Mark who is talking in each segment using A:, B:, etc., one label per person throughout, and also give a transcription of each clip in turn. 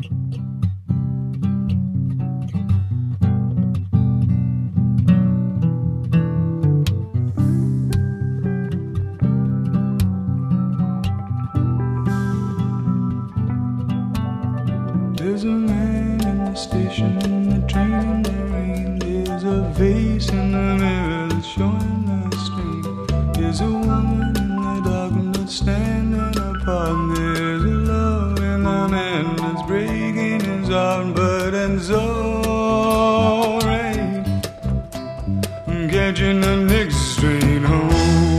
A: There's a man in the station, in the train, in the rain. There's a vase in the mirror that's showing the stream. There's a woman in the darkness standing apart. There's a love in the man that's breaking his heart. But it's alright, I'm catching the next train home.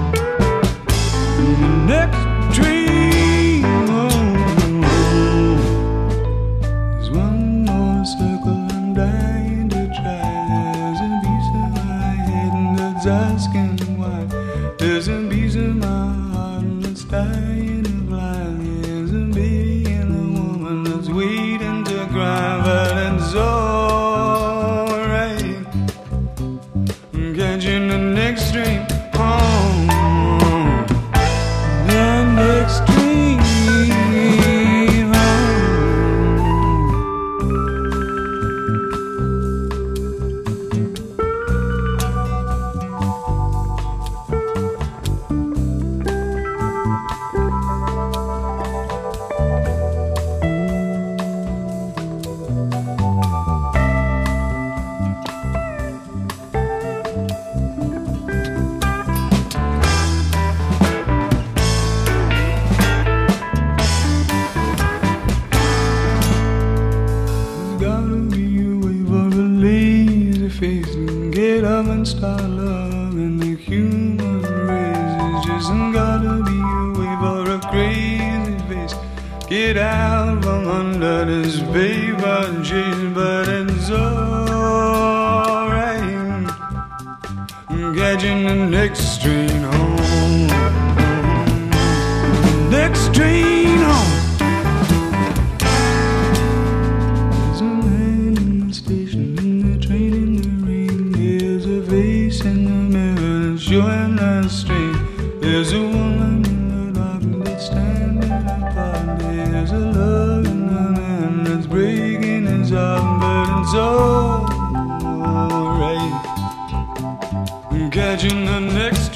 A: The next train home. There's one more circle I'm dying to try. There's a piece of my head that's asking why. There's a piece of my heart that's dying to fly. There's a baby and a woman that's waiting to cry. But it's alright, I'm catching the next train home. The next train home. Gotta be a way for a lazy face to get up and start loving the human race. It's just gotta be a way for a crazy face get out from under this paper chase. But it's alright, I'm catching the next train home. Next train home. There's a man in the station, in the train, in the rain. There's a face in the mirror that's showing the strain. There's a woman in the dark that's standing apart. There's a love in the man that's breaking his heart. But it's alright, I'm catching the next